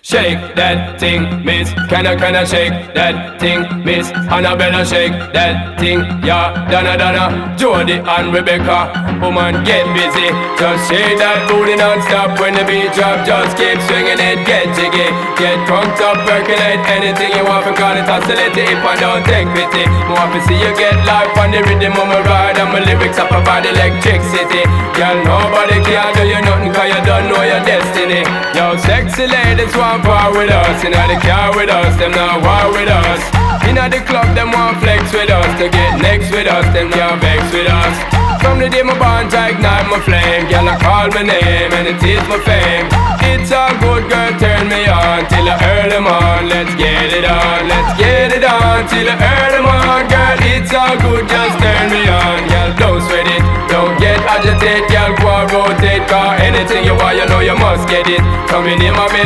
Shake that thing, miss. Can I shake that thing, miss? Annabella, shake that thing, yeah. Donna, Jody and Rebecca. Woman, get busy. Just shake that booty non-stop. When the beat drop, just keep swinging it. Get jiggy, get crunked up, percolate. Anything you want, call it oscillate. If I don't take pity, more to see you get life on the rhythm of my ride. And my lyrics up about electricity. Girl, nobody can do you nothing, cause you don't know your destiny. Yo, sexy ladies want part with us. Inna the car with us, them not war with us. Inna the club, them want flex with us. To get next with us, them can't vex with us. From the day my bond, I ignite my flame. Girl, I call my name and it is my fame. It's all good, girl, turn me on till I earn them on. Let's get it on, let's get it on till I earn them on. Girl, it's all good, just turn me on. Girl, don't sweat it, don't get agitated. Girl, go and rotate, cause anything you want, you know you must get it. Coming in my bed.